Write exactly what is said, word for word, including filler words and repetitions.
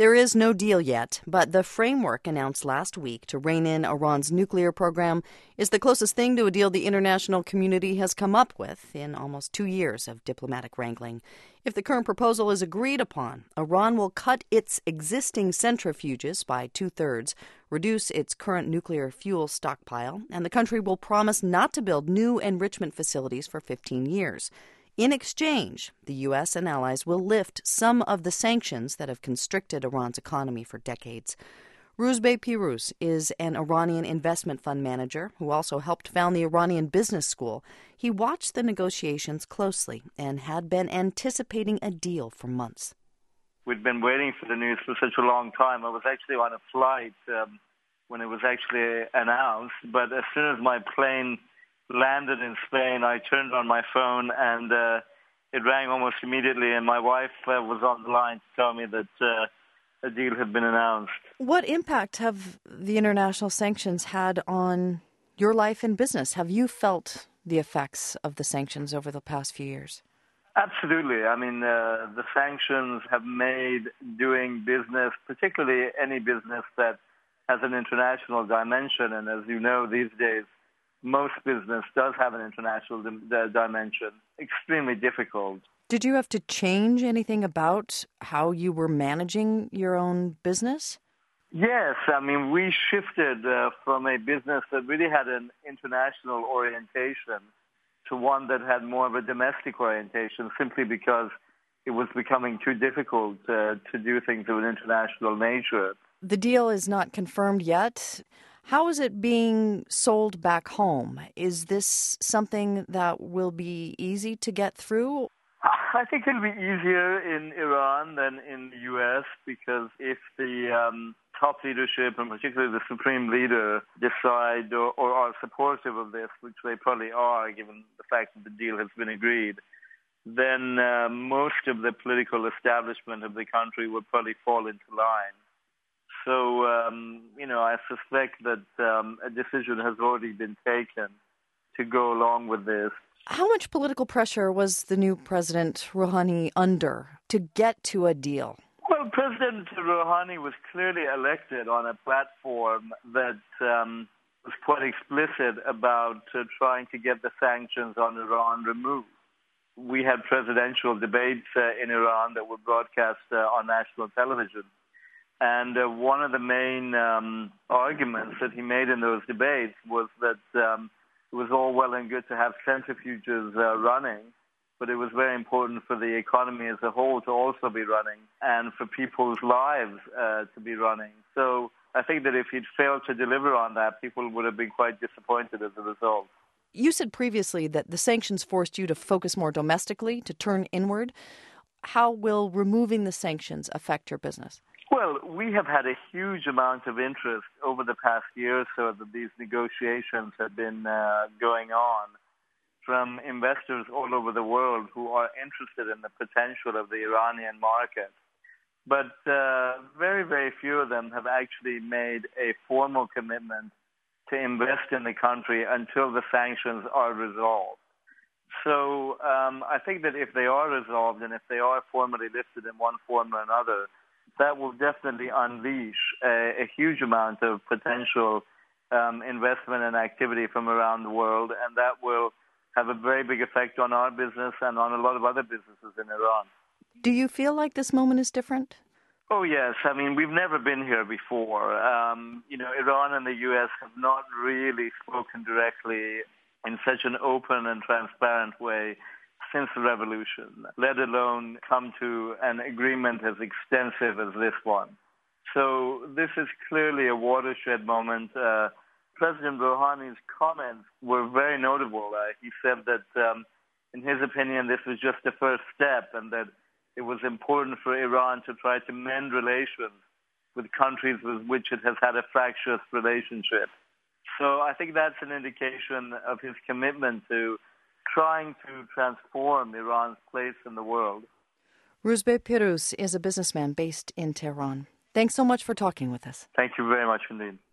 There is no deal yet, but the framework announced last week to rein in Iran's nuclear program is the closest thing to a deal the international community has come up with in almost two years of diplomatic wrangling. If the current proposal is agreed upon, Iran will cut its existing centrifuges by two-thirds, reduce its current nuclear fuel stockpile, and the country will promise not to build new enrichment facilities for fifteen years. In exchange, the U S and allies will lift some of the sanctions that have constricted Iran's economy for decades. Rouzbeh Pirous is an Iranian investment fund manager who also helped found the Iranian Business School. He watched the negotiations closely and had been anticipating a deal for months. We'd been waiting for the news for such a long time. I was actually on a flight um, when it was actually announced, but as soon as my plane landed in Spain, I turned on my phone and uh, it rang almost immediately, and my wife uh, was on the line to tell me that uh, a deal had been announced. What impact have the international sanctions had on your life and business? Have you felt the effects of the sanctions over the past few years? Absolutely. I mean, uh, the sanctions have made doing business, particularly any business that has an international dimension, and as you know these days, most business does have an international di- dimension, extremely difficult. Did you have to change anything about how you were managing your own business? Yes. I mean, we shifted uh, from a business that really had an international orientation to one that had more of a domestic orientation, simply because it was becoming too difficult uh, to do things of an international nature. The deal is not confirmed yet. How is it being sold back home? Is this something that will be easy to get through? I think it'll be easier in Iran than in the U S, because if the um, top leadership, and particularly the supreme leader, decide or, or are supportive of this, which they probably are given the fact that the deal has been agreed, then uh, most of the political establishment of the country would probably fall into line. So, um, you know, I suspect that um, a decision has already been taken to go along with this. How much political pressure was the new President Rouhani under to get to a deal? Well, President Rouhani was clearly elected on a platform that um, was quite explicit about uh, trying to get the sanctions on Iran removed. We had presidential debates uh, in Iran that were broadcast uh, on national television. And uh, one of the main um, arguments that he made in those debates was that um, it was all well and good to have centrifuges uh, running, but it was very important for the economy as a whole to also be running and for people's lives uh, to be running. So I think that if he'd failed to deliver on that, people would have been quite disappointed as a result. You said previously that the sanctions forced you to focus more domestically, to turn inward. How will removing the sanctions affect your business? Well, we have had a huge amount of interest over the past year or so that these negotiations have been uh, going on from investors all over the world who are interested in the potential of the Iranian market. But uh, very, very few of them have actually made a formal commitment to invest in the country until the sanctions are resolved. So um, I think that if they are resolved and if they are formally lifted in one form or another, that will definitely unleash a, a huge amount of potential um, investment and activity from around the world, and that will have a very big effect on our business and on a lot of other businesses in Iran. Do you feel like this moment is different? Oh, yes. I mean, we've never been here before. Um, you know, Iran and the U S have not really spoken directly in such an open and transparent way since the revolution, let alone come to an agreement as extensive as this one. So this is clearly a watershed moment. Uh, President Rouhani's comments were very notable. Uh, he said that, um, in his opinion, this was just the first step and that it was important for Iran to try to mend relations with countries with which it has had a fractious relationship. So I think that's an indication of his commitment to trying to transform Iran's place in the world. Rouzbeh Pirous is a businessman based in Tehran. Thanks so much for talking with us. Thank you very much indeed.